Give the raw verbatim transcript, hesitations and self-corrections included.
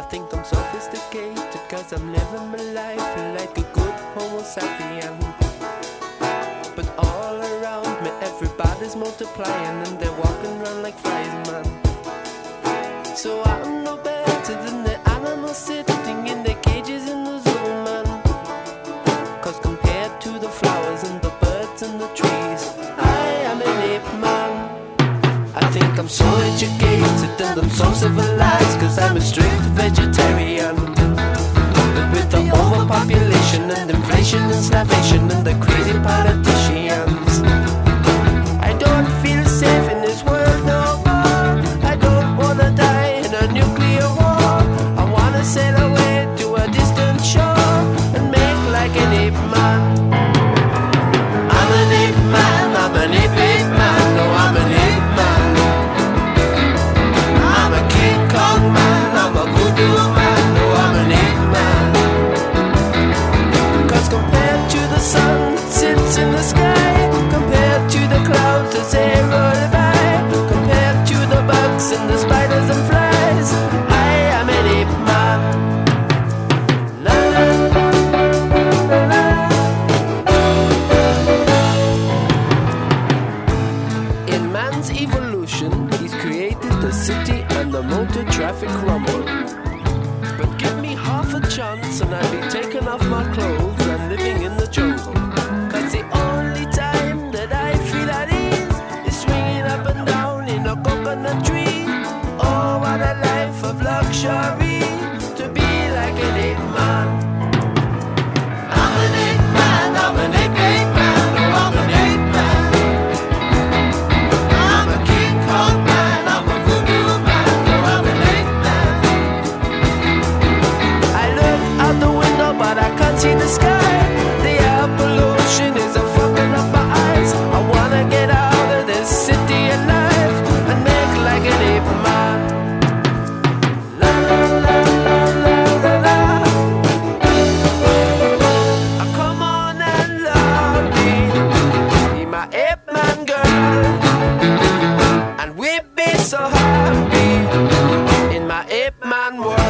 think I'm sophisticated, cause I'm living my life like a good homo sapien. But all around me everybody's multiplying, and they're walking around like flies, man. So I'm no better than the animals sitting in their cages in the zoo, man. Cause compared to the flowers and the birds and the trees, I am an ape man. I think I'm so educated and I'm so civilized, cause I'm a strict vegetarian. But with the overpopulation and inflation and starvation and the crazy politicians, I don't feel safe in this world no more. I don't wanna die in a nuclear war. I wanna sail away to a distant shore and make like an ape man. I'm an ape man, I'm an ape ape man, no I'm an ape man. I'm a King Kong man, I'm a voodoo man, no I'm an ape man. Cause compared to the sun that sits in the sky, compared to the clouds that say roll by, compared to the bugs and the spiders and flies, I am an ape man. La la la la la. In man's evolution, he's created the city and the motor traffic rumble. But give me half a chance and I'll be taking off my clothes and living in the jungle. Cause the only time that I feel at ease is swinging up and down in a coconut tree. Oh, what a life of luxury, to be like an ape man. I'm an ape man, I'm an ape ape man, oh, I'm an ape man. I'm a King Kong man, I'm a voodoo man, oh, I'm an ape man. I look out the window but I can't see the sky. The air pollution is a fucking up my eyes. I wanna get out of this city alive and make like an ape man. La la la la la la la. Ah, come on and love me, be my ape man girl, and we'll be so happy in my ape man world.